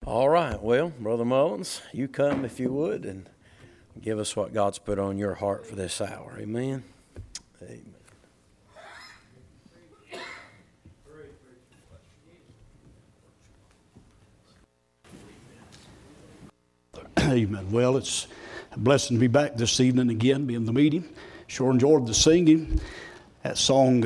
All right, well, Brother Mullins, you come if you would and give us what God's put on your heart for this hour. Amen. Amen. Amen. Well, it's a blessing to be back this evening again, be in the meeting. Sure enjoyed the singing. That song,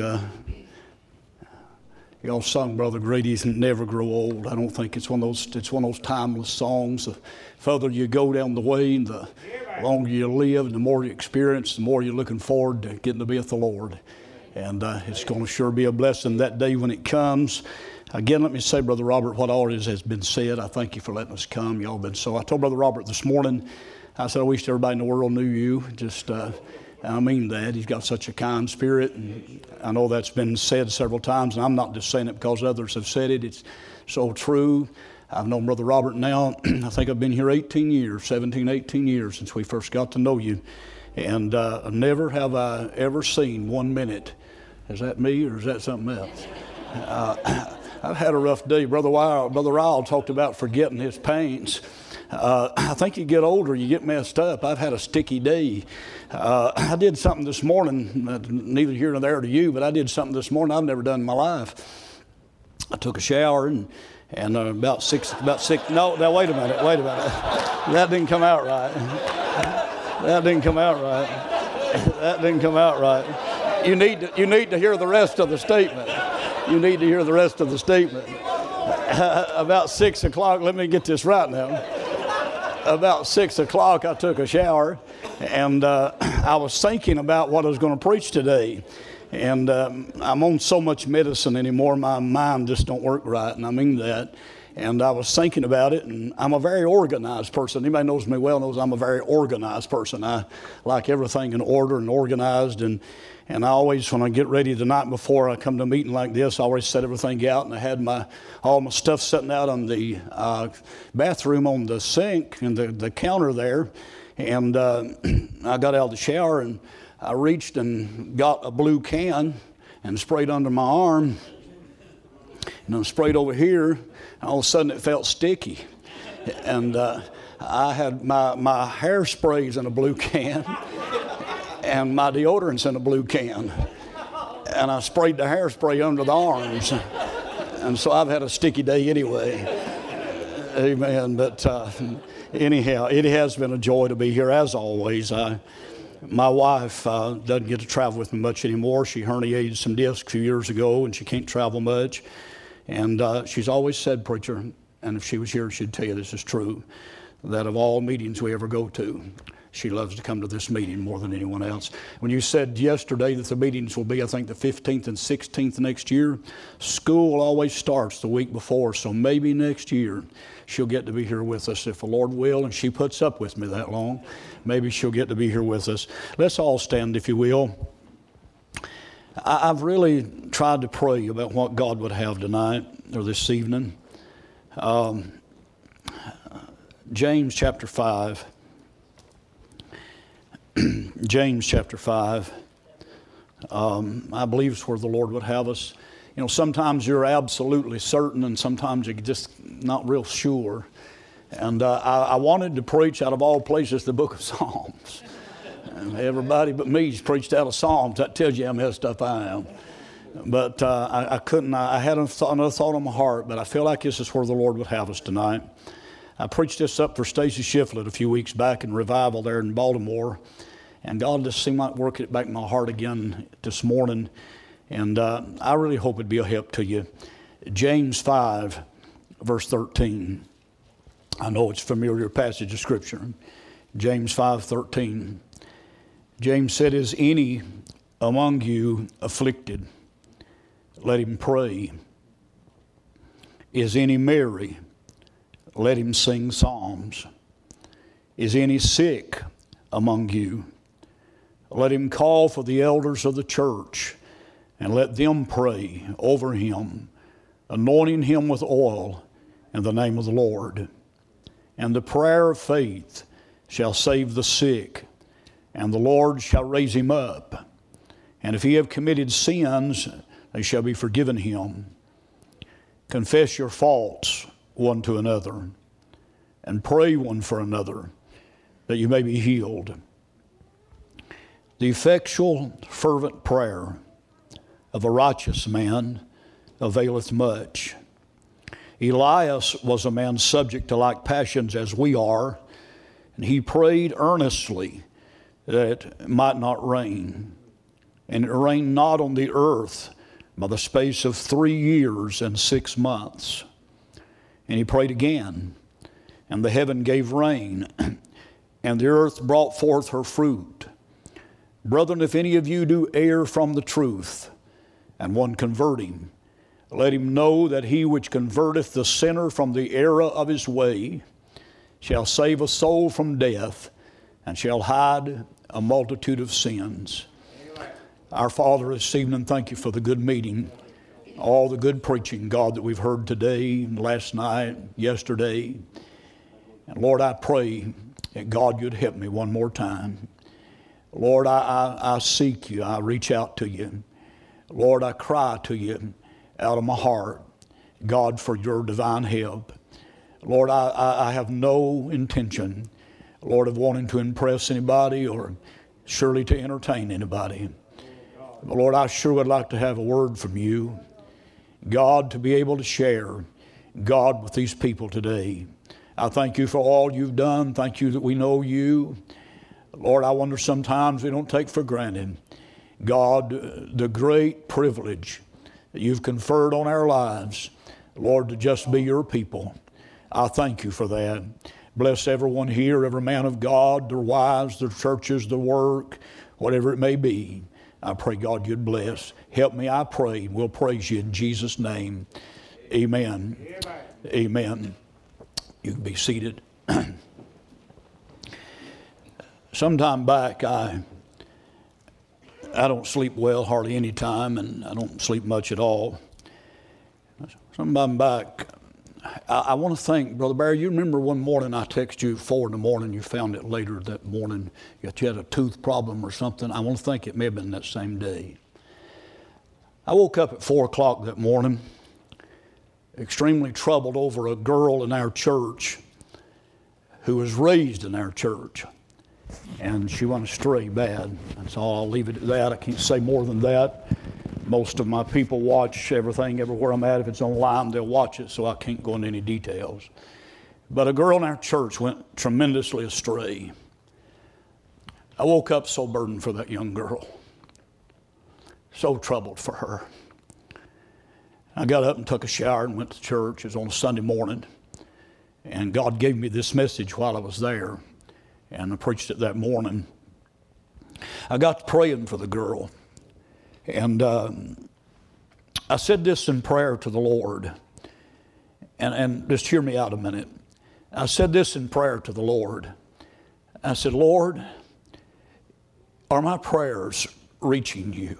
y'all sung, Brother Grady's Never Grow Old. I don't think it's one of those timeless songs. The further you go down the way, and the longer you live, and the more you experience, the more you're looking forward to getting to be with the Lord. And it's going to sure be a blessing that day when it comes. Again, let me say, Brother Robert, what already has been said. I thank you for letting us come. Y'all been so. I told Brother Robert this morning, I said, I wish everybody in the world knew you. I mean that. He's got such a kind spirit. And I know that's been said several times, and I'm not just saying it because others have said it. It's so true. I've known Brother Robert now, I think I've been here 18 years since we first got to know you. And never have I ever seen 1 minute. Is that me or is that something else? I've had a rough day. Brother Ryle talked about forgetting his pains. I think you get older, you get messed up. I've had a sticky day. I did something this morning, neither here nor there to you, but I did something this morning I've never done in my life. I took a shower and about six. No, now wait a minute. That didn't come out right. That didn't come out right. You need to hear the rest of the statement. About 6 o'clock, let me get this right now. About 6 o'clock, I took a shower, and I was thinking about what I was going to preach today. And I'm on so much medicine anymore, my mind just don't work right, and I mean that. And I was thinking about it, and I'm a very organized person. Anybody knows me well knows I'm a very organized person. I like everything in order and organized, and I always, when I get ready the night before I come to a meeting like this, I always set everything out, and I had all my stuff sitting out on the bathroom on the sink and the counter there. And I got out of the shower, and I reached and got a blue can and sprayed under my arm. And I sprayed over here, and all of a sudden it felt sticky. And I had my hairsprays in a blue can. And my deodorant's in a blue can. And I sprayed the hairspray under the arms. And so I've had a sticky day anyway. Amen. But anyhow, it has been a joy to be here as always. My wife doesn't get to travel with me much anymore. She herniated some discs a few years ago, and she can't travel much. And she's always said, preacher, and if she was here, she'd tell you this is true, that of all meetings we ever go to, she loves to come to this meeting more than anyone else. When you said yesterday that the meetings will be, I think, the 15th and 16th next year, school always starts the week before, so maybe next year she'll get to be here with us if the Lord will, and she puts up with me that long. Maybe she'll get to be here with us. Let's all stand, if you will. I've really tried to pray about what God would have tonight or this evening. James chapter 5. James chapter 5. I believe it's where the Lord would have us. You know, sometimes you're absolutely certain, and sometimes you're just not real sure. And I wanted to preach out of all places the book of Psalms. And everybody but me's preached out of Psalms. That tells you how messed up I am. But I couldn't. I had another thought on my heart, but I feel like this is where the Lord would have us tonight. I preached this up for Stacy Shiflett a few weeks back in revival there in Baltimore. And God just seemed like working it back in my heart again this morning. And I really hope it'd be a help to you. James 5, verse 13. I know it's a familiar passage of Scripture. James 5:13. James said, is any among you afflicted? Let him pray. Is any merry? Let him sing psalms. Is any sick among you? Let him call for the elders of the church, and let them pray over him, anointing him with oil in the name of the Lord. And the prayer of faith shall save the sick, and the Lord shall raise him up. And if he have committed sins, they shall be forgiven him. Confess your faults one to another and pray one for another, that you may be healed. The effectual, fervent prayer of a righteous man availeth much. Elias was a man subject to like passions as we are, and he prayed earnestly that it might not rain. And it rained not on the earth by the space of 3 years and 6 months. And he prayed again, and the heaven gave rain, and the earth brought forth her fruit. Brethren, if any of you do err from the truth, and one convert him, let him know that he which converteth the sinner from the error of his way shall save a soul from death, and shall hide a multitude of sins. Our Father, this evening, thank you for the good meeting, all the good preaching, God, that we've heard today, last night, yesterday. And Lord, I pray that God, you'd help me one more time. Lord, I seek you. I reach out to you. Lord, I cry to you out of my heart, God, for your divine help. Lord, I have no intention, Lord, of wanting to impress anybody or surely to entertain anybody. But Lord, I sure would like to have a word from you, God, to be able to share, God, with these people today. I thank you for all you've done. Thank you that we know you. Lord, I wonder sometimes we don't take for granted, God, the great privilege that you've conferred on our lives, Lord, to just be your people. I thank you for that. Bless everyone here, every man of God, their wives, their churches, their work, whatever it may be. I pray, God, you'd bless. Help me, I pray. We'll praise you in Jesus' name. Amen. Amen. You can be seated. Sometime back, I don't sleep well hardly any time, and I don't sleep much at all. Sometime back, I want to thank Brother Barry. You remember one morning I texted you 4 in the morning. You found it later that morning that you had a tooth problem or something. I want to think it may have been that same day. I woke up at 4 o'clock that morning, extremely troubled over a girl in our church who was raised in our church. And she went astray bad. That's all. I'll leave it at that. I can't say more than that. Most of my people watch everything everywhere I'm at. If it's online, they'll watch it, so I can't go into any details. But a girl in our church went tremendously astray. I woke up so burdened for that young girl, so troubled for her. I got up and took a shower and went to church. It was on a Sunday morning. And God gave me this message while I was there. And I preached it that morning. I got to praying for the girl. And I said this in prayer to the Lord. And just hear me out a minute. I said this in prayer to the Lord. I said, Lord, are my prayers reaching you?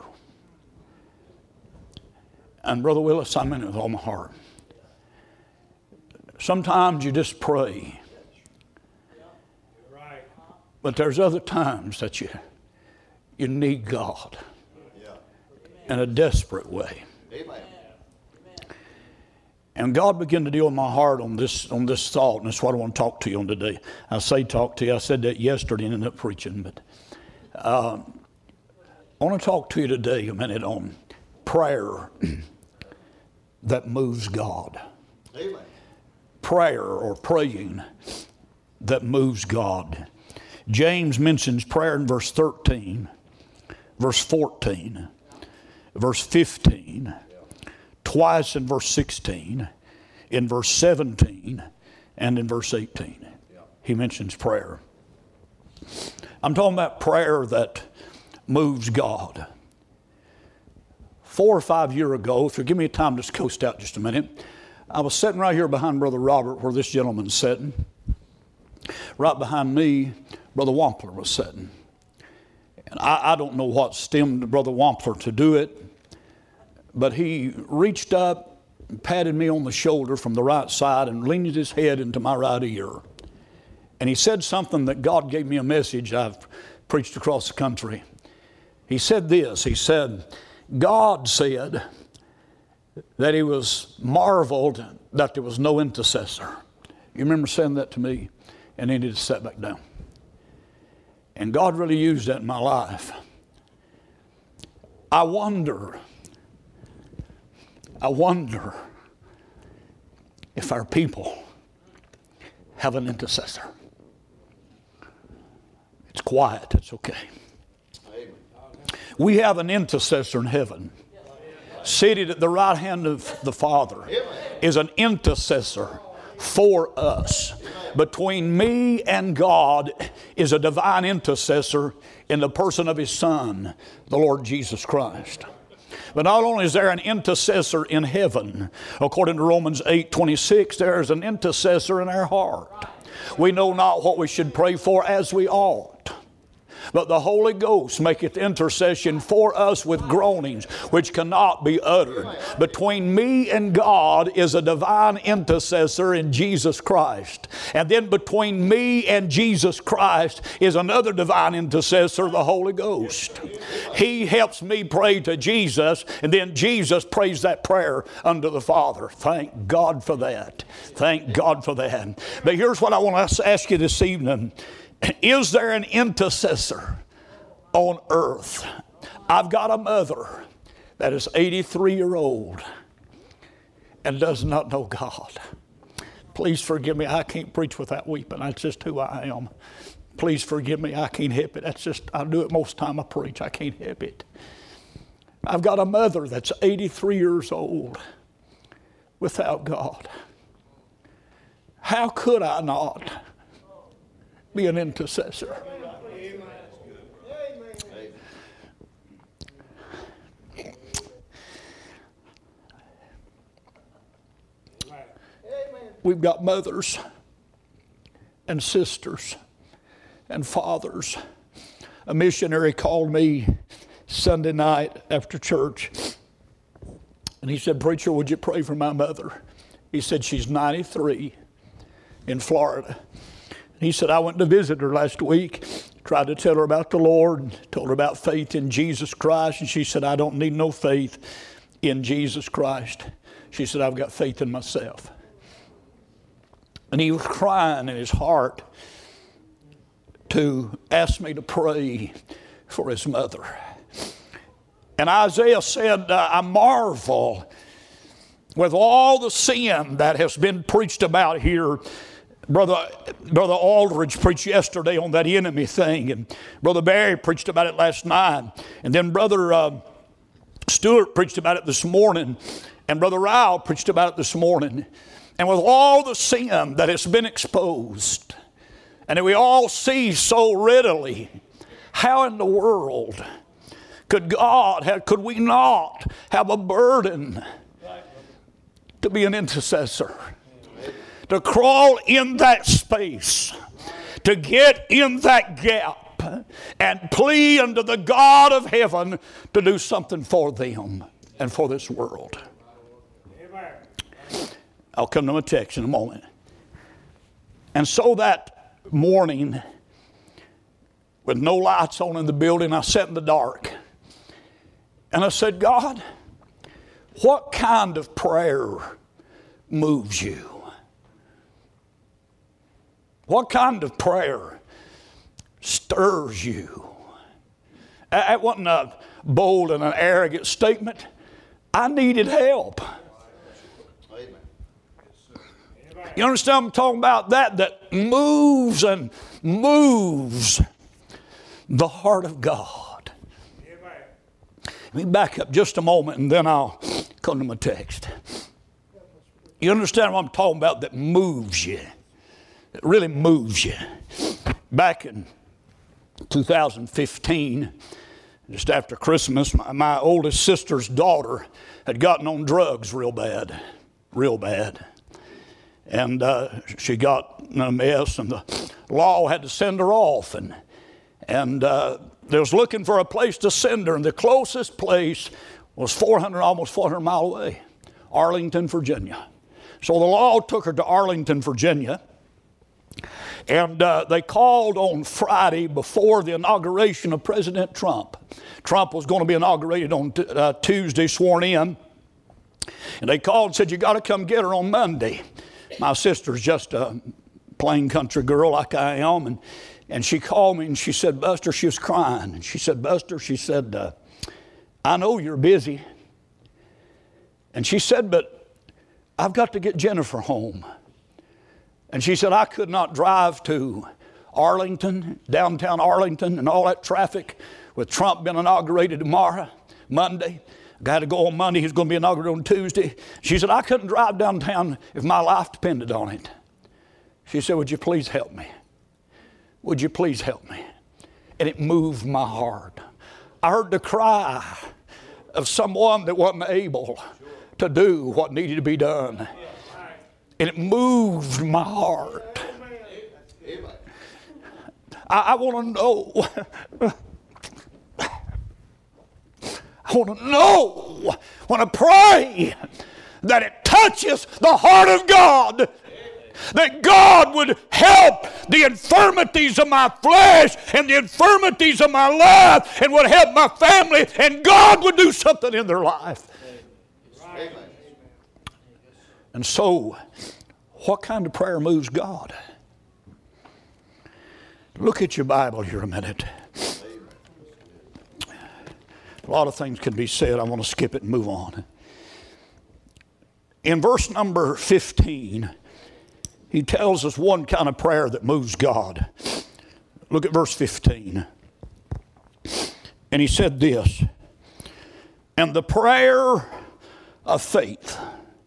And Brother Willis, I mean it with all my heart. Sometimes you just pray. But there's other times that you need God in a desperate way. Amen. And God began to deal with my heart on this thought, and that's what I want to talk to you on today. I say talk to you. I said that yesterday and ended up preaching, but I want to talk to you today a minute on prayer that moves God. Amen. Prayer or praying that moves God. James mentions prayer in verse 13, verse 14, verse 15, twice in verse 16, in verse 17, and in verse 18. He mentions prayer. I'm talking about prayer that moves God. 4 or 5 years ago, if you give me time to just coast out just a minute, I was sitting right here behind Brother Robert where this gentleman's sitting. Right behind me, Brother Wampler was sitting. And I don't know what stemmed Brother Wampler to do it, but he reached up and patted me on the shoulder from the right side and leaned his head into my right ear. And he said something that God gave me a message I've preached across the country. He said this, he said, God said that he was marveled that there was no intercessor. You remember saying that to me? And then he just sat back down. And God really used that in my life. I wonder if our people have an intercessor. It's quiet, it's okay. We have an intercessor in heaven. Seated at the right hand of the Father is an intercessor for us. Between me and God is a divine intercessor in the person of His Son, the Lord Jesus Christ. But not only is there an intercessor in heaven, according to Romans 8:26, there is an intercessor in our heart. We know not what we should pray for as we ought, but the Holy Ghost maketh intercession for us with groanings which cannot be uttered. Between me and God is a divine intercessor in Jesus Christ. And then between me and Jesus Christ is another divine intercessor, the Holy Ghost. He helps me pray to Jesus, and then Jesus prays that prayer unto the Father. Thank God for that. Thank God for that. But here's what I want to ask you this evening. Is there an intercessor on earth? I've got a mother that is 83-year-old and does not know God. Please forgive me. I can't preach without weeping. That's just who I am. Please forgive me. I can't help it. I do it most time I preach. I can't help it. I've got a mother that's 83 years old without God. How could I not be an intercessor? We've got mothers and sisters and fathers. A missionary called me Sunday night after church, and he said, "Preacher, would you pray for my mother?" He said, "She's 93 in Florida." He said, "I went to visit her last week, tried to tell her about the Lord, told her about faith in Jesus Christ, and she said, I don't need no faith in Jesus Christ. She said, I've got faith in myself." And he was crying in his heart to ask me to pray for his mother. And Isaiah said, I marvel with all the sin that has been preached about here. Brother Aldridge preached yesterday on that enemy thing, and Brother Barry preached about it last night, and then Brother Stewart preached about it this morning, and Brother Ryle preached about it this morning. And with all the sin that has been exposed, and that we all see so readily, how in the world could we not have a burden to be an intercessor? To crawl in that space, to get in that gap and plead unto the God of heaven to do something for them and for this world. I'll come to my text in a moment. And so that morning, with no lights on in the building, I sat in the dark. And I said, God, what kind of prayer moves you? What kind of prayer stirs you? That wasn't a bold and an arrogant statement. I needed help. You understand what I'm talking about? That moves and moves the heart of God. Let me back up just a moment and then I'll come to my text. You understand what I'm talking about? That moves you. It really moves you. Back in 2015, just after Christmas, my oldest sister's daughter had gotten on drugs real bad. And she got in a mess, and the law had to send her off. And they was looking for a place to send her, and the closest place was almost 400 miles away, Arlington, Virginia. So the law took her to Arlington, Virginia. And they called on Friday before the inauguration of President Trump. Trump was going to be inaugurated on Tuesday, sworn in. And they called and said, you got to come get her on Monday. My sister's just a plain country girl like I am, and she called me and she said, Buster, she was crying. And she said, Buster, she said, I know you're busy. And she said, but I've got to get Jennifer home. And she said, I could not drive to Arlington, downtown Arlington, and all that traffic with Trump being inaugurated tomorrow, Monday. I got to go on Monday. He's going to be inaugurated on Tuesday. She said, I couldn't drive downtown if my life depended on it. She said, would you please help me? Would you please help me? And it moved my heart. I heard the cry of someone that wasn't able to do what needed to be done. And it moved my heart. I want to know. I want to know when I pray that it touches the heart of God. That God would help the infirmities of my flesh and the infirmities of my life and would help my family, and God would do something in their life. And so, what kind of prayer moves God? Look at your Bible here a minute. A lot of things can be said. I want to skip it and move on. In verse number 15, he tells us one kind of prayer that moves God. Look at verse 15. And he said this, and the prayer of faith.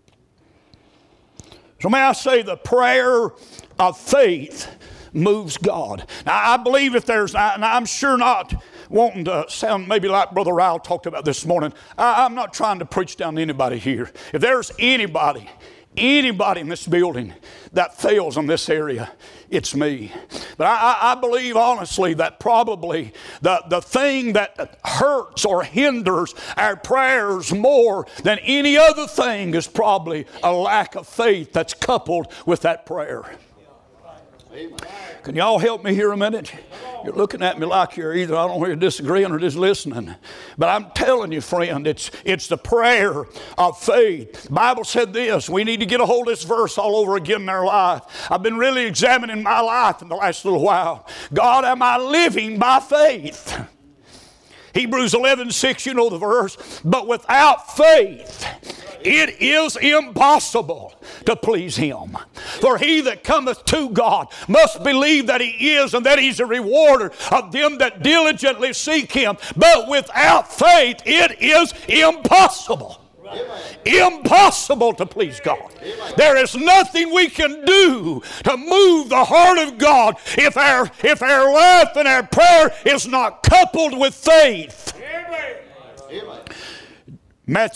So may I say, the prayer of faith moves God. Now, I believe if there's, and I'm sure not wanting to sound maybe like Brother Ryle talked about this morning, I'm not trying to preach down to anybody here. If there's anybody in this building that fails in this area, it's me. But I believe honestly that probably the thing that hurts or hinders our prayers more than any other thing is probably a lack of faith that's coupled with that prayer. Can y'all help me here a minute? You're looking at me like you're either, I don't know, you're disagreeing or just listening. But I'm telling you, friend, it's the prayer of faith. The Bible said this. We need to get a hold of this verse all over again in our life. I've been really examining my life in the last little while. God, am I living by faith? Hebrews 11:6, you know the verse. But without faith, it is impossible to please Him. For he that cometh to God must believe that He is, and that He's a rewarder of them that diligently seek Him. But without faith, it is impossible. Impossible to please God. There is nothing we can do to move the heart of God if our life and our prayer is not coupled with faith. Mark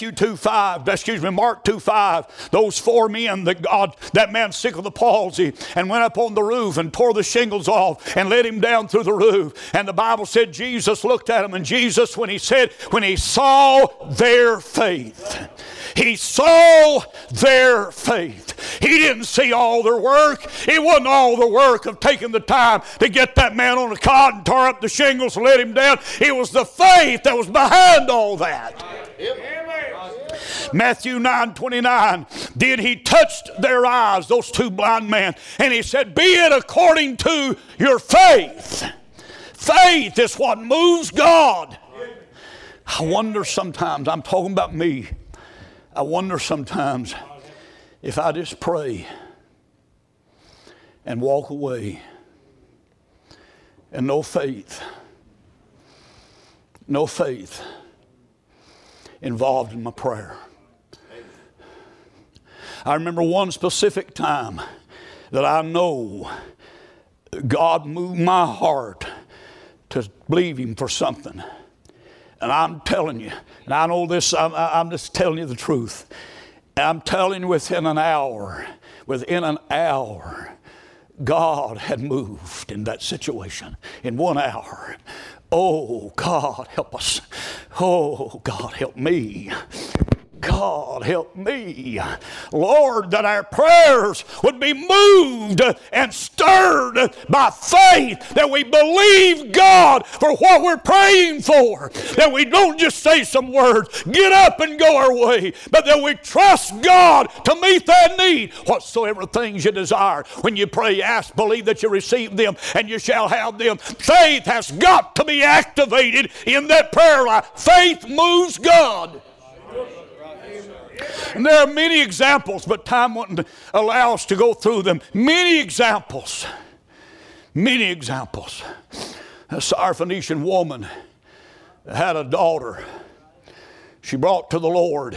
2:5, those 4 men that man sick of the palsy and went up on the roof and tore the shingles off and let him down through the roof. And the Bible said Jesus looked at him, and Jesus, when he saw their faith, he saw their faith. He didn't see all their work. It wasn't all the work of taking the time to get that man on the cot and tore up the shingles and let him down. It was the faith that was behind all that. Matthew 9:29, did he touch their eyes, those 2 blind men, and he said, be it according to your faith. Faith is what moves God. I wonder sometimes, I'm talking about me, I wonder sometimes if I just pray and walk away and no faith involved in my prayer. I remember one specific time that I know God moved my heart to believe Him for something. And I'm telling you, and I know this, I'm just telling you the truth. I'm telling you, within an hour, God had moved in that situation in 1 hour. Oh, God, help us. Oh, God, help me. God, help me. Lord, that our prayers would be moved and stirred by faith, that we believe God for what we're praying for, that we don't just say some words, get up and go our way, but that we trust God to meet that need. Whatsoever things you desire, when you pray, ask, believe that you receive them, and you shall have them. Faith has got to be activated in that prayer life. Faith moves God. And there are many examples, but time wouldn't allow us to go through them. Many examples. Many examples. A Syrophoenician woman had a daughter she brought to the Lord.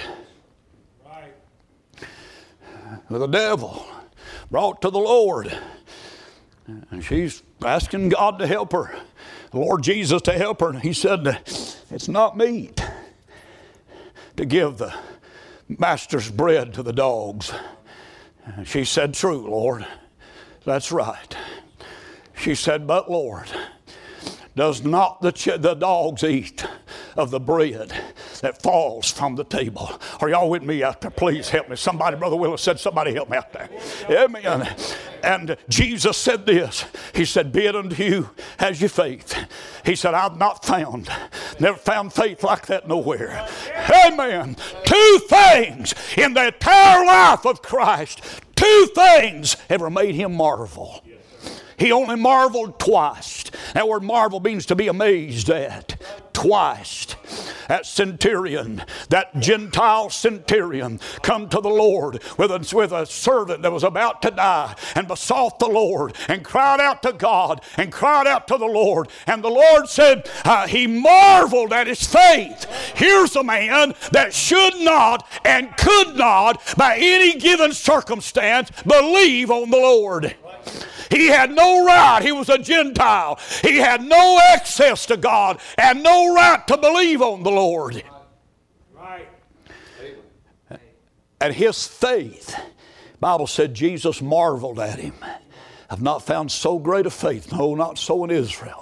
The devil brought to the Lord. And she's asking God to help her, the Lord Jesus to help her. And he said, it's not meet to give the master's bread to the dogs. And she said, true, Lord, that's right. She said, but Lord, does not the dogs eat of the bread that falls from the table? Are y'all with me out there? Please help me. Somebody, Brother Willis said, somebody help me out there. Amen. And Jesus said this. He said, be it unto you as your faith. He said, I've never found faith like that nowhere. Amen. Two things in the entire life of Christ, two things ever made him marvel. He only marveled twice. That word marvel means to be amazed at. Twice. That centurion, that Gentile centurion, come to the Lord with a servant that was about to die, and besought the Lord and cried out to God and cried out to the Lord. And the Lord said he marveled at his faith. Here's a man that should not and could not by any given circumstance believe on the Lord. He had no right. He was a Gentile. He had no access to God and no right to believe on the Lord. Right. At his faith, the Bible said Jesus marveled at him. I've not found so great a faith. No, not so in Israel.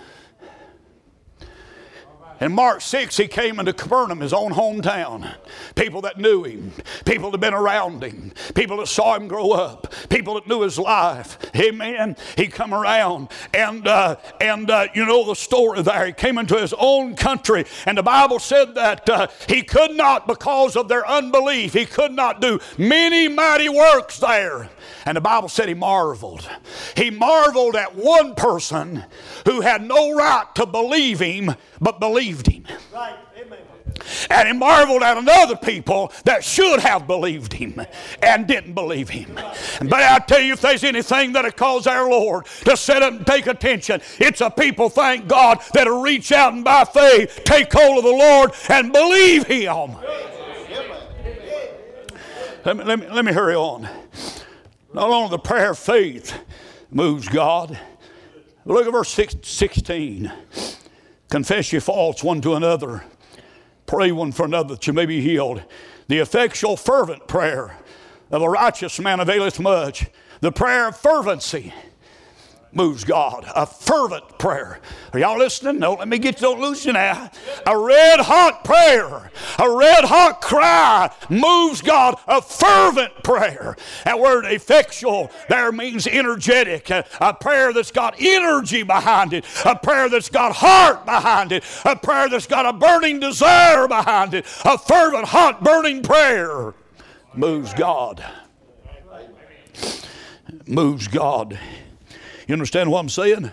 In Mark 6, he came into Capernaum, his own hometown. People that knew him, people that had been around him, people that saw him grow up, people that knew his life. Amen. He come around and you know the story there. He came into his own country, and the Bible said that he could not, because of their unbelief, he could not do many mighty works there. And the Bible said he marveled. He marveled at one person who had no right to believe him, but believed him. Right. Amen. And he marveled at another people that should have believed him and didn't believe him. But I tell you, if there's anything that'll cause our Lord to sit up and take attention, it's a people, thank God, that'll reach out and by faith take hold of the Lord and believe him. Let me hurry on. Not only the prayer of faith moves God. Look at verse 16. Confess your faults one to another. Pray one for another that you may be healed. The effectual fervent prayer of a righteous man availeth much. The prayer of fervency moves God. A fervent prayer. Are y'all listening? No, let me get you, don't lose you now. A red hot prayer, a red hot cry moves God. A fervent prayer. That word effectual there means energetic. A prayer that's got energy behind it. A prayer that's got heart behind it. A prayer that's got a burning desire behind it. A fervent, hot, burning prayer moves God. Moves God. You understand what I'm saying?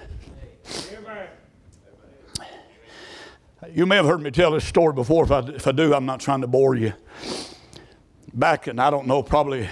You may have heard me tell this story before. If I do, I'm not trying to bore you. Back in, I don't know, probably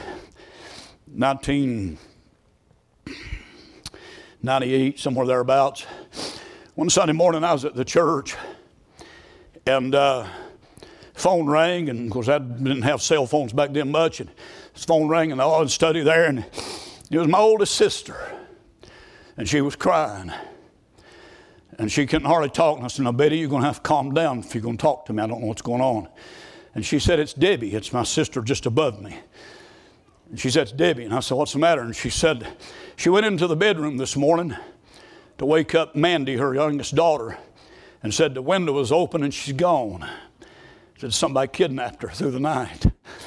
1998, somewhere thereabouts. One Sunday morning I was at the church, and phone rang, and of course I didn't have cell phones back then much, and his phone rang, and I was studying there, and it was my oldest sister. And she was crying. And she couldn't hardly talk. And I said, now, Betty, you're going to have to calm down if you're going to talk to me. I don't know what's going on. And she said, it's Debbie. It's my sister just above me. And she said, it's Debbie. And I said, what's the matter? And she said, she went into the bedroom this morning to wake up Mandy, her youngest daughter, and said the window was open and she's gone. Said somebody kidnapped her through the night.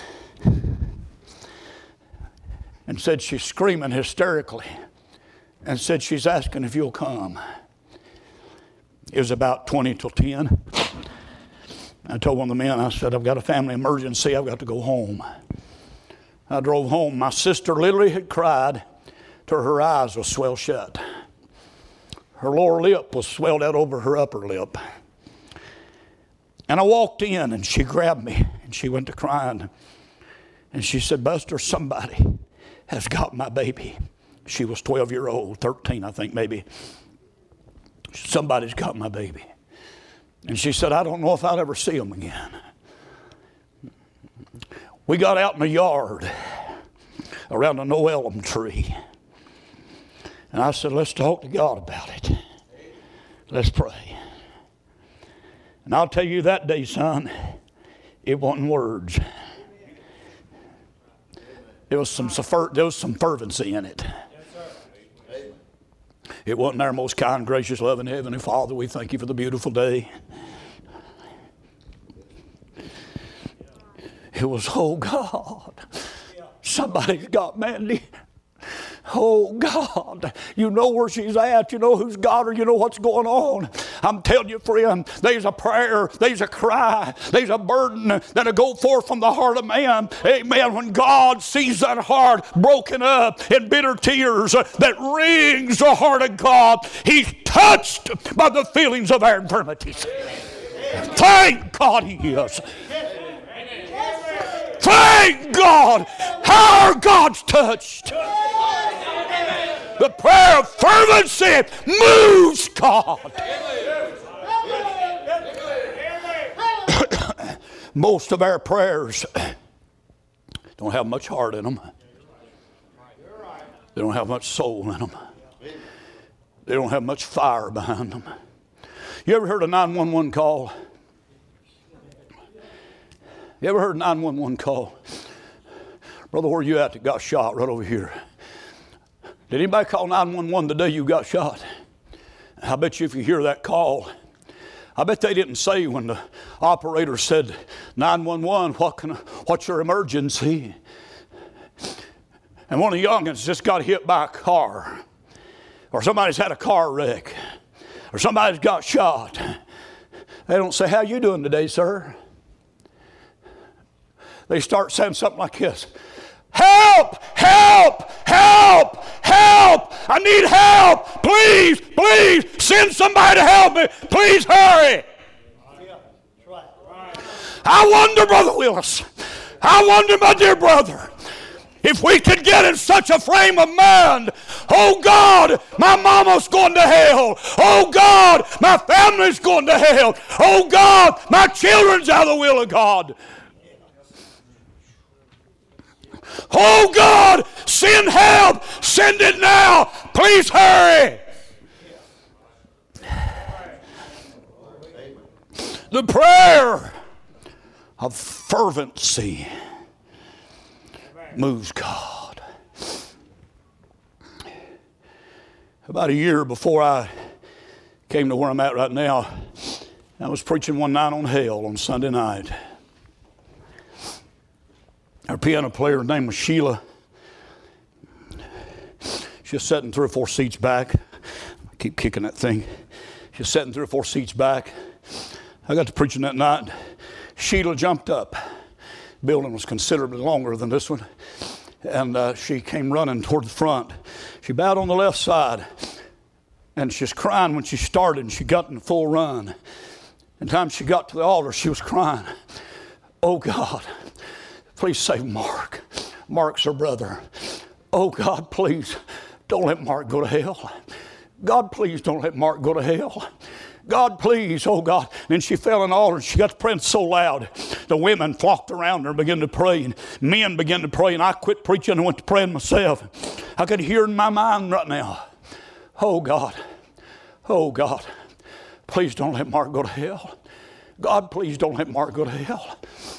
And said she's screaming hysterically. And said she's asking if you'll come. It was about 20 till 10. I told one of the men, I said, I've got a family emergency. I've got to go home. I drove home. My sister literally had cried till her eyes were swelled shut. Her lower lip was swelled out over her upper lip. And I walked in and she grabbed me and she went to crying. And she said, Buster, somebody has got my baby. She was 12-year-old, 13, I think, maybe. Somebody's got my baby. And she said, I don't know if I'll ever see him again. We got out in the yard around a Noelum tree. And I said, let's talk to God about it. Let's pray. And I'll tell you that day, son, it wasn't words. There was some fervency in it. It wasn't our most kind, gracious, loving Heavenly Father, we thank you for the beautiful day. It was, oh God, somebody's got Mandy. Oh God, you know where she's at. You know who's got her. You know what's going on. I'm telling you, friend, there's a prayer, there's a cry, there's a burden that'll go forth from the heart of man. Amen. When God sees that heart broken up in bitter tears that wrings the heart of God, He's touched by the feelings of our infirmities. Thank God He is. Thank God our God's touched. The prayer of fervency moves God. Most of our prayers don't have much heart in them. They don't have much soul in them. They don't have much fire behind them. You ever heard a 911 call? You ever heard a 911 call? Brother, where you at that got shot? Right over here. Did anybody call 911 the day you got shot? I bet you if you hear that call, I bet they didn't say when the operator said, 911, what's your emergency? And one of the youngins just got hit by a car. Or somebody's had a car wreck. Or somebody's got shot. They don't say, how you doing today, sir? They start saying something like this. Help! Help! Help! Help! I need help! Please! Please! Send somebody to help me! Please hurry! I wonder, Brother Willis, I wonder, my dear brother, if we could get in such a frame of mind. Oh God, my mama's going to hell. Oh God, my family's going to hell. Oh God, my children's out of the will of God. Oh God, send help. Send it now. Please hurry. The prayer of fervency moves God. About a year before I came to where I'm at right now, I was preaching one night on hell on Sunday night. Our piano player, her name was Sheila. She was sitting 3 or 4 seats back. I keep kicking that thing. She was sitting 3 or 4 seats back. I got to preaching that night. Sheila jumped up. The building was considerably longer than this one. And she came running toward the front. She bowed on the left side. And she was crying when she started and she got in full run. And the time she got to the altar, she was crying, oh God, please save Mark. Mark's her brother. Oh God, please don't let Mark go to hell. God, please don't let Mark go to hell. God, please, oh God. And then she fell in the altar and she got to praying so loud. The women flocked around her and began to pray. And men began to pray. And I quit preaching and went to praying myself. I could hear in my mind right now, oh God, please don't let Mark go to hell. God, please don't let Mark go to hell.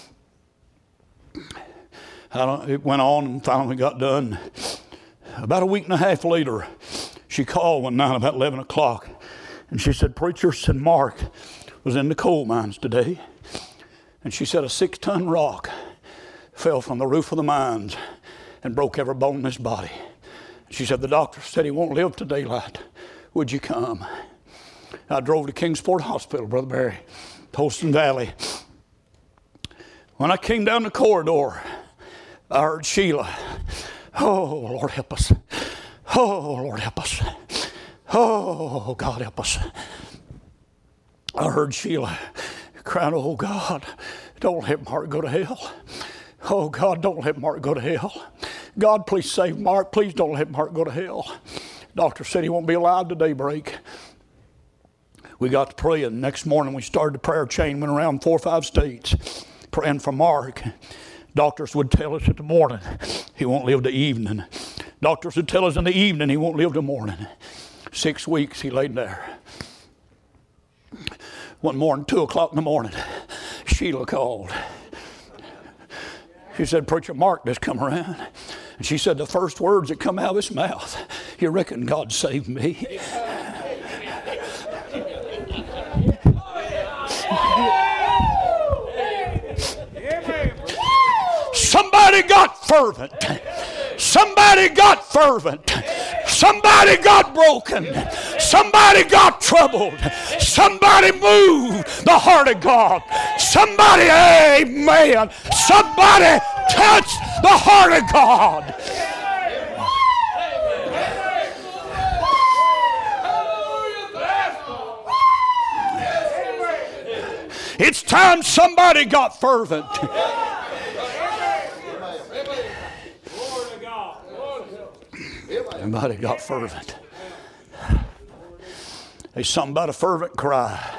It went on and finally got done. About a week and a half later, she called one night about 11 o'clock. And she said, preacher, said Mark was in the coal mines today. And she said a 6-ton rock fell from the roof of the mines and broke every bone in his body. She said, the doctor said he won't live to daylight. Would you come? I drove to Kingsport Hospital, Brother Barry, Poston Valley. When I came down the corridor, I heard Sheila. Oh, Lord, help us. Oh, Lord, help us. Oh, God, help us. I heard Sheila crying, oh, God, don't let Mark go to hell. Oh, God, don't let Mark go to hell. God, please save Mark. Please don't let Mark go to hell. Doctor said he won't be alive to daybreak. We got to praying. Next morning we started the prayer chain, went around 4 or 5 states praying for Mark. Doctors would tell us in the morning he won't live to evening. Doctors would tell us in the evening he won't live to morning. 6 weeks he laid there. One morning, 2 o'clock in the morning, Sheila called. She said, Preacher Mark just come around. And she said the first words that come out of his mouth, you reckon God saved me? Somebody got fervent. Somebody got fervent. Somebody got broken. Somebody got troubled. Somebody moved the heart of God. Somebody, amen. Somebody touched the heart of God. It's time somebody got fervent. Somebody got fervent. There's something about a fervent cry.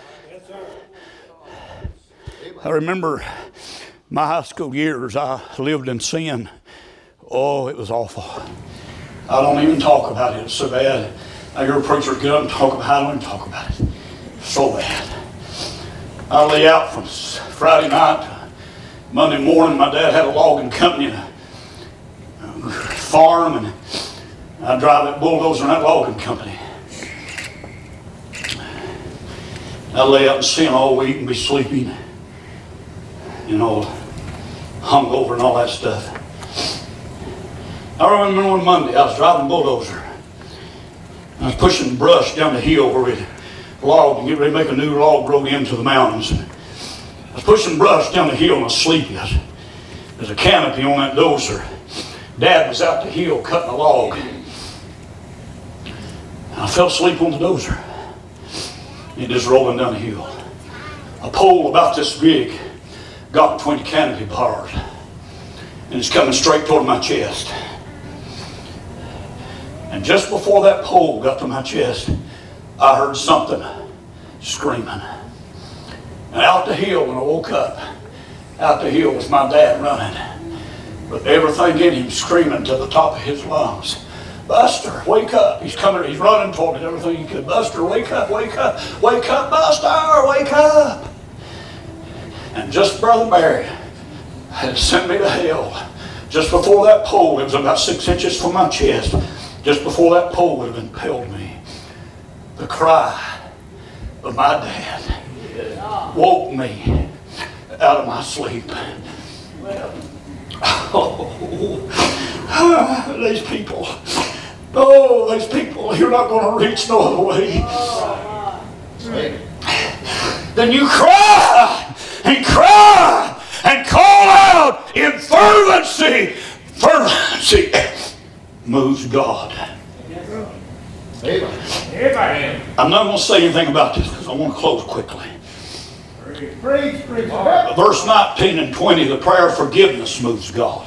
I remember my high school years, I lived in sin. Oh, it was awful. I don't even talk about it. It's so bad. I hear a preacher get up and talk about it. I don't even talk about it. So bad. I lay out from Friday night to Monday morning. My dad had a logging company, a farm, and I drive that bulldozer in that logging company. I lay out in sin all week and be sleeping, hungover and all that stuff. I remember one Monday I was driving a bulldozer. I was pushing brush down the hill where we logged and get ready to make a new log road into the mountains. I was pushing brush down the hill and I was sleepy. There's a canopy on that dozer. Dad was out the hill cutting a log. I fell asleep on the dozer. It just rolling down the hill. A pole about this big got between the canopy bars and it's coming straight toward my chest. And just before that pole got to my chest, I heard something screaming. And out the hill, when I woke up, out the hill was my dad running, with everything in him screaming to the top of his lungs. Buster, wake up. He's coming, he's running toward it, everything he could. Buster, wake up, wake up, wake up, Buster, wake up. And just Brother Barry had sent me to hell. Just before that pole, it was about 6 inches from my chest, just before that pole would have impaled me, the cry of my dad woke me out of my sleep. Oh, these people. Oh, these people, you're not going to reach no other way. Then you cry and cry and call out in fervency. Fervency moves God. I'm not going to say anything about this because I want to close quickly. Verse 19 and 20, the prayer of forgiveness moves God.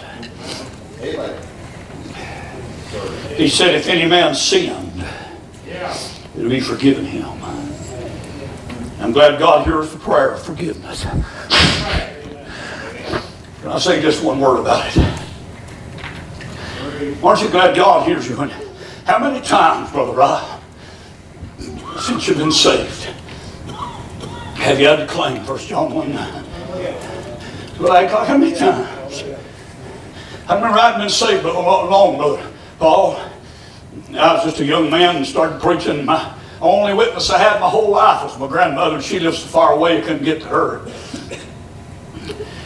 He said, if any man sinned, it will be forgiven him. I'm glad God hears the prayer of forgiveness. Can I say just one word about it? Aren't you glad God hears you? How many times, Brother Rye, since you've been saved, have you had to claim 1 John 1:9? Like how many times? I remember I'd been saved a long, Brother Paul. I was just a young man and started preaching. My only witness I had my whole life was my grandmother. She lived so far away I couldn't get to her.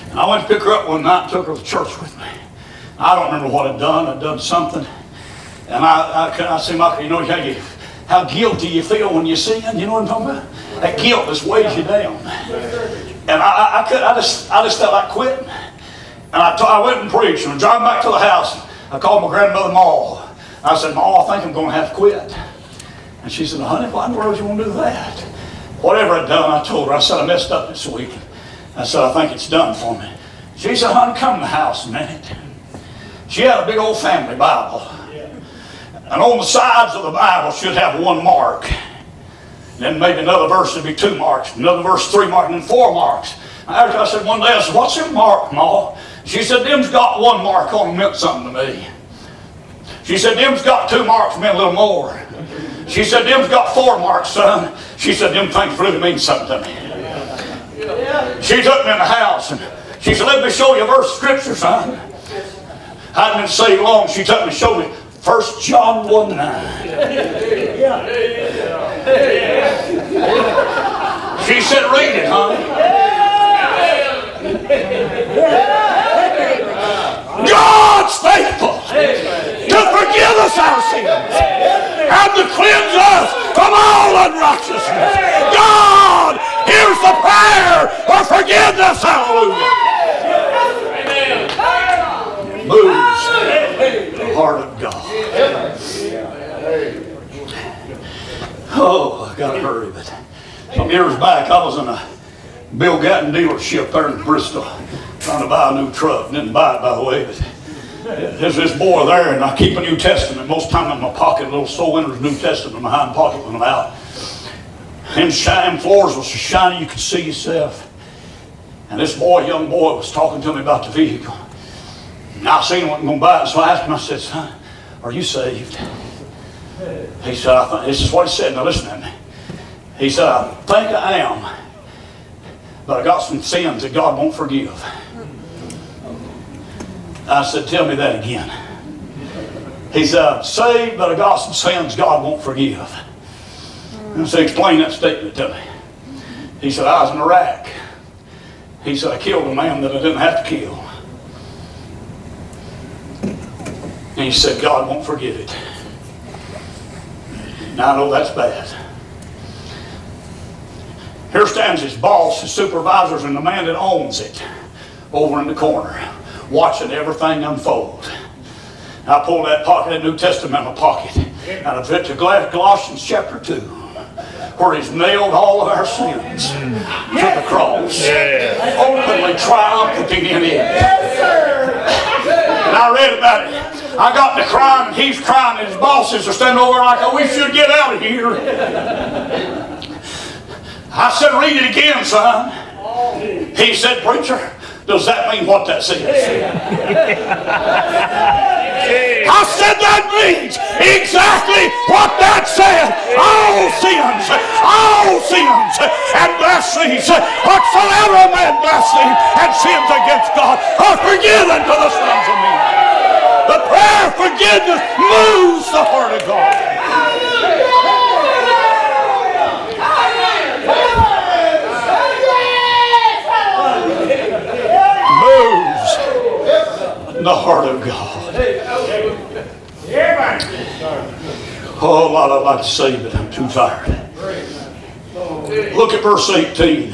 I went to pick her up one night and took her to church with me. I don't remember what I'd done. I'd done something. And I said, Michael, you know how guilty you feel when you sin? You know what I'm talking about? That guilt just weighs you down. And I just felt like quitting. And I went and preached. And driving back to the house, I called my grandmother Ma. I said, Ma, I think I'm going to have to quit. And she said, honey, why in the world do you want to do that? Whatever I'd done, I told her. I said, I messed up this week. I said, I think it's done for me. She said, honey, come in the house a minute. She had a big old family Bible. And on the sides of the Bible should have one mark. Then maybe another verse would be 2 marks. Another verse 3 marks, and then 4 marks. After I said one day, I said, what's that mark, Ma? She said, them's got 1 mark on them, meant something to me. She said, them's got 2 marks, meant a little more. She said, them's got 4 marks, son. She said, them things really mean something to me. She took me in the house and she said, let me show you a verse of scripture, son. I hadn't been saved long. She took me and showed me 1 John 1:9. She said, read it, honey. God's faithful to forgive us our sins and to cleanse us from all unrighteousness. God hears the prayer for forgiveness. Hallelujah. Moves the heart of God. Oh, I got to hurry, but some years back I was in a Bill Gatton dealership there in Bristol trying to buy a new truck. Didn't buy it, by the way, but there's this boy there, and I keep a New Testament most of the time in my pocket, a little Soul Winner's New Testament in my hind pocket when I'm out. Them floors was so shiny you could see yourself. And this boy, young boy, was talking to me about the vehicle. And I seen him, wasn't going to buy it, so I asked him, I said, son, are you saved? He said, this is what he said, now listen to me. He said, I think I am, but I got some sins that God won't forgive. I said, tell me that again. He said, I'm saved, but I got some sins God won't forgive. I said, explain that statement to me. He said, I was in Iraq. He said, I killed a man that I didn't have to kill. And he said, God won't forgive it. Now I know that's bad. Here stands his boss, his supervisors, and the man that owns it over in the corner, watching everything unfold. I pulled that New Testament in my pocket, and I went to Colossians chapter 2, where he's nailed all of our sins to the cross, openly triumphing in it. And I read about it. I got to crying, and he's crying, and his bosses are standing over like, we should get out of here. I said, read it again, son. He said, preacher, does that mean what that says? I said, that means exactly what that said. All sins, and blasphemies, whatsoever a man blasphemes and sins against God are forgiven to the sons of men. The prayer of forgiveness moves the heart of God. Moves the heart of God. Oh, a lot I'd like to say, but I'm too tired. Look at verse 18.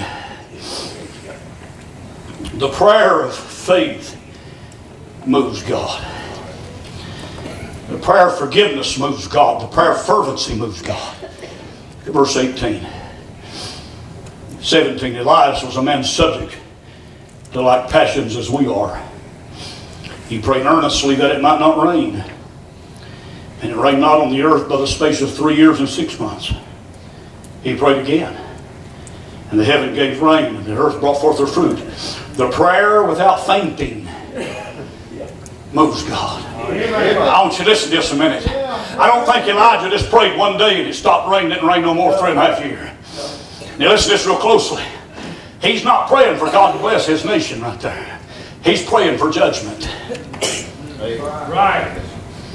The prayer of faith moves God. The prayer of forgiveness moves God. The prayer of fervency moves God. Look at verse 18. 17. Elias was a man subject to like passions as we are. He prayed earnestly that it might not rain. And it rained not on the earth by the space of 3 years and 6 months. He prayed again. And the heaven gave rain, and the earth brought forth her fruit. The prayer without fainting moves God. I want you to listen to this a minute. I don't think Elijah just prayed one day and it stopped raining. It didn't rain no more for 3.5 years. Now listen to this real closely. He's not praying for God to bless his nation right there. He's praying for judgment. Right.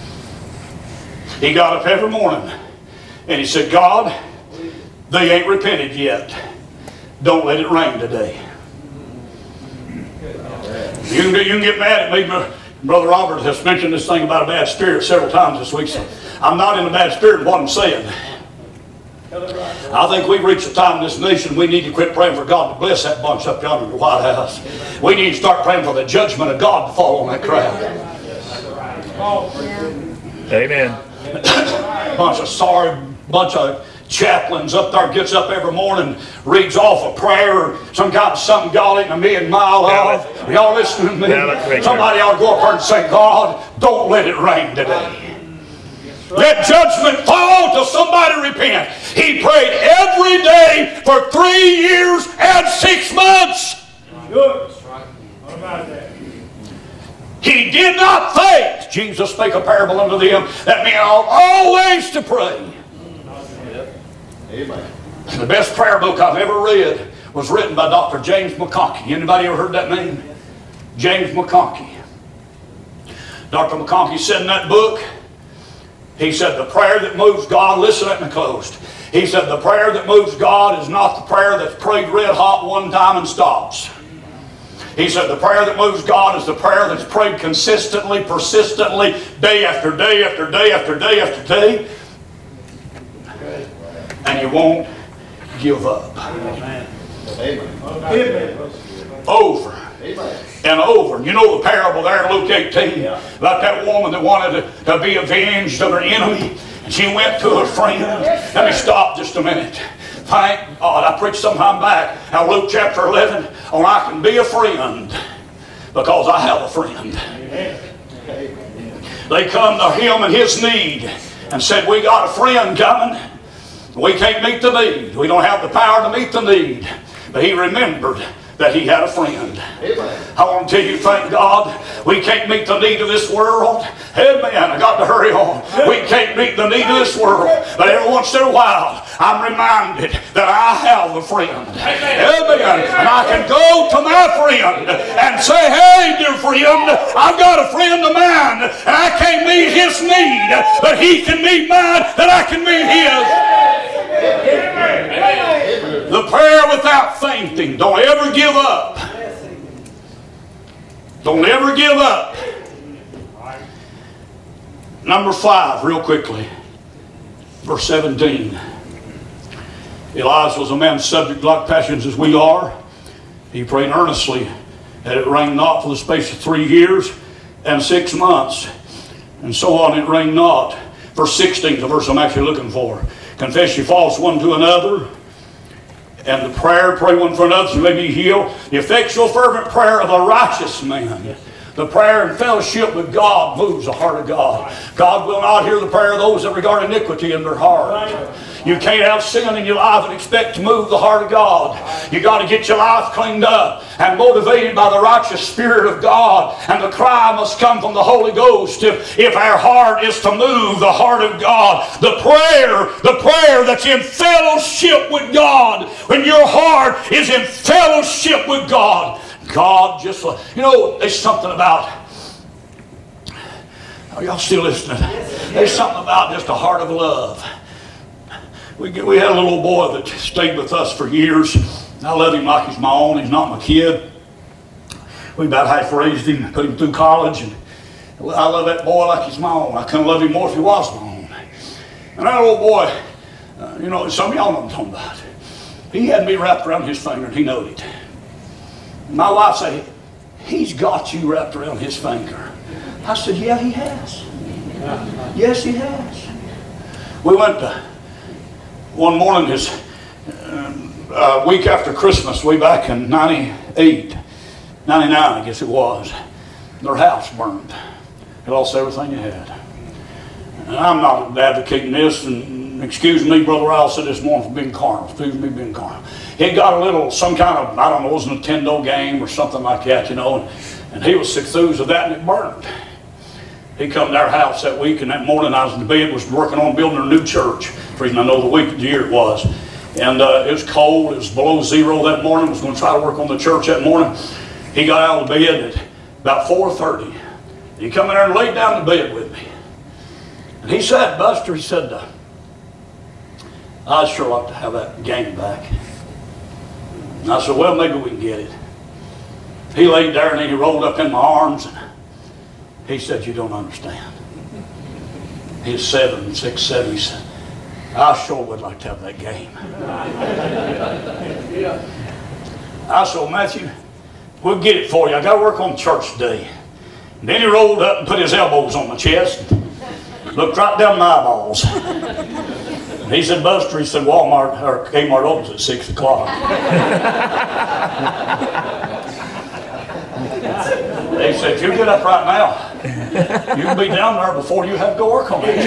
He got up every morning and he said, God, they ain't repented yet. Don't let it rain today. You can get mad at me, but Brother Robert has mentioned this thing about a bad spirit several times this week. So I'm not in a bad spirit in what I'm saying. I think we've reached a time in this nation we need to quit praying for God to bless that bunch up yonder in the White House. We need to start praying for the judgment of God to fall on that crowd. Amen. Bunch of chaplains up there, gets up every morning, reads off a prayer, some kind of something God ain't a million mile off. Y'all listening to me? Somebody ought to go up there and say, God, don't let it rain today. Let judgment fall till somebody repent. He prayed every day for 3 years and 6 months. Good. What about that? He did not faint. Jesus spake a parable unto them that men ought always to pray. Amen. The best prayer book I've ever read was written by Dr. James McConkie. Anybody ever heard that name? James McConkie. Dr. McConkie said in that book, he said, the prayer that moves God, listen, let me close. He said, the prayer that moves God is not the prayer that's prayed red hot one time and stops. He said, the prayer that moves God is the prayer that's prayed consistently, persistently, day after day after day after day after day. And you won't give up. Amen. Over and over. You know the parable there in Luke 18 about that woman that wanted to be avenged of her enemy. And she went to her friend. Let me stop just a minute. Thank God. I preached sometime back how Luke chapter 11 on I can be a friend because I have a friend. They come to him in his need and said, we got a friend coming. We can't meet the need. We don't have the power to meet the need. But he remembered that he had a friend. I want to tell you, thank God, we can't meet the need of this world. Amen. I got to hurry on. We can't meet the need of this world. But every once in a while, I'm reminded that I have a friend. Amen. And I can go to my friend and say, hey, dear friend, I've got a friend of mine, and I can't meet his need, but he can meet mine, that I can meet his. The prayer without fainting. Don't ever give up. Don't ever give up. Number 5, real quickly. Verse 17. Elijah was a man subject to like passions as we are. He prayed earnestly that it rained not for the space of 3 years and 6 months. And so on, it rained not. Verse 16 is the verse I'm actually looking for. Confess your faults one to another. And the prayer, pray one for another so you may be healed. The effectual fervent prayer of a righteous man. The prayer and fellowship with God moves the heart of God. God will not hear the prayer of those that regard iniquity in their heart. You can't have sin in your life and expect to move the heart of God. You got to get your life cleaned up and motivated by the righteous Spirit of God. And the cry must come from the Holy Ghost if our heart is to move the heart of God. The prayer that's in fellowship with God. When your heart is in fellowship with God. God just, you know, there's something about, are y'all still listening? There's something about just a heart of love. We had a little boy that stayed with us for years. I love him like he's my own. He's not my kid. We about half raised him, put him through college, and I love that boy like he's my own. I couldn't love him more if he was my own. And that little boy, you know, some of y'all know what I'm talking about. He had me wrapped around his finger, and he knowed it. My wife said, he's got you wrapped around his finger. I said, yeah, he has. Yes, he has. We went to, one morning, his week after Christmas, way back in 98, 99, I guess it was, their house burned. They lost everything they had. And I'm not advocating this, and excuse me, Brother Ryle said this morning for being carnal. Excuse me being carnal. He got a little, some kind of, I don't know, it was a Nintendo game or something like that, you know, and he was enthused with that, and it burned. He come to our house that week, and that morning I was in bed, was working on building a new church. The reason I know the week of the year it was. And it was cold, it was below zero that morning. I was going to try to work on the church that morning. He got out of the bed at about 4:30. He come in there and laid down in the bed with me. And he said, Buster, he said, I'd sure like to have that game back. And I said, well, maybe we can get it. He laid there and he rolled up in my arms. And he said, "You don't understand." He's 7, 6, 7. He said, "I sure would like to have that game." I said, "Matthew, we'll get it for you. I got to work on church today." And then he rolled up and put his elbows on my chest, looked right down my eyeballs. And he said, "Buster," he said, "Walmart or Kmart opens at 6 o'clock. He said, "If you get up right now, you can be down there before you have to go work on that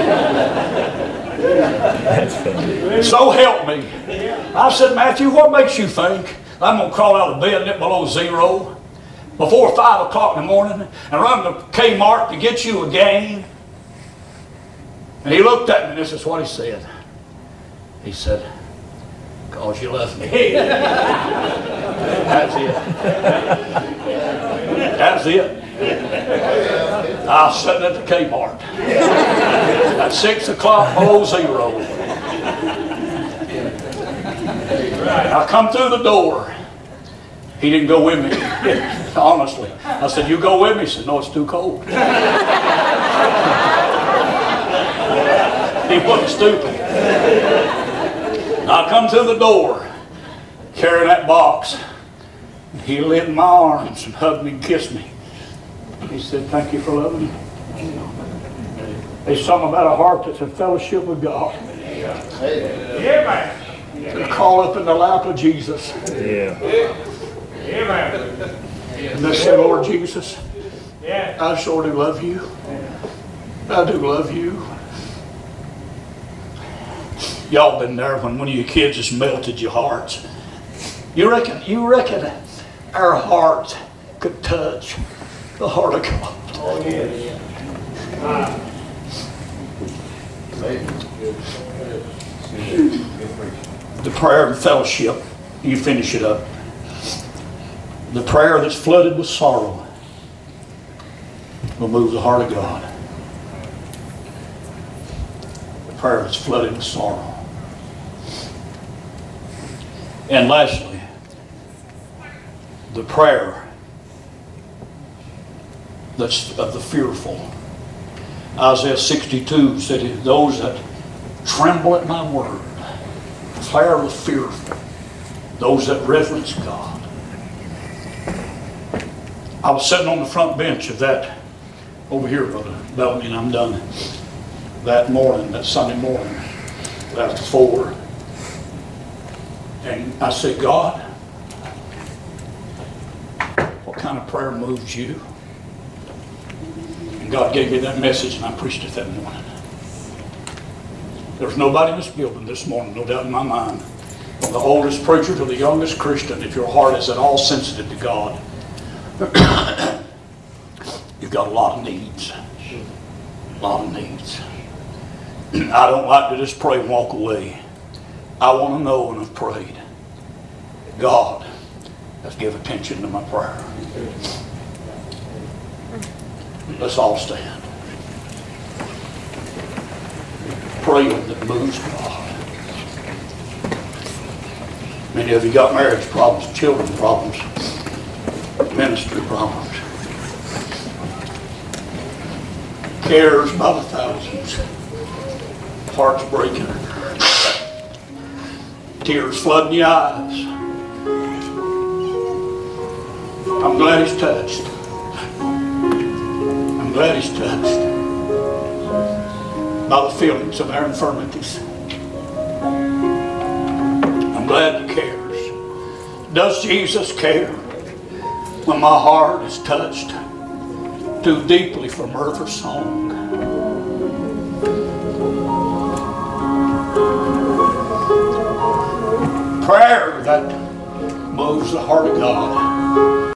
church." So help me. I said, "Matthew, what makes you think I'm going to crawl out of bed and it below zero before 5 o'clock in the morning and run to Kmart to get you a game?" And he looked at me and this is what he said. He said, "Because you love me." That's it. That's it. I was sitting at the Kmart at 6 o'clock below zero. I come through the door. He didn't go with me. Honestly. I said, "You go with me?" He said, "No, it's too cold." He wasn't stupid. I come through the door carrying that box. He lit in my arms and hugged me and kissed me. He said, "Thank you for loving me." There's something about a heart that's in fellowship with God. Yeah, man. To call up in the lap of Jesus. Yeah, man. And they say, "Lord Jesus, Yeah. I sure do love you. I do love you." Y'all been there when one of your kids just melted your hearts. You reckon our hearts could touch the heart of God? Oh, yes. The prayer of fellowship, you finish it up. The prayer that's flooded with sorrow will move the heart of God. The prayer that's flooded with sorrow. And lastly, the prayer that's of the fearful. Isaiah 62 said, "Those that tremble at my word, prayer of the fearful, those that reverence God." I was sitting on the front bench of that over here, Brother Bellamy, and I'm done that morning, that Sunday morning, after 4. And I said, "God, what kind of prayer moves you?" And God gave me that message, and I preached it that morning. There's nobody in this building this morning, no doubt in my mind, from the oldest preacher to the youngest Christian, if your heart is at all sensitive to God, you've got a lot of needs. A lot of needs. I don't like to just pray and walk away. I want to know, and I've prayed, God has given attention to my prayer. Let's all stand. Praying that moves God. Many of you got marriage problems, children problems, ministry problems. Cares by the thousands. Hearts breaking. Tears flooding your eyes. I'm glad he's touched. I'm glad he's touched by the feelings of our infirmities. I'm glad he cares. Does Jesus care when my heart is touched too deeply for mirth or song? Prayer that moves the heart of God.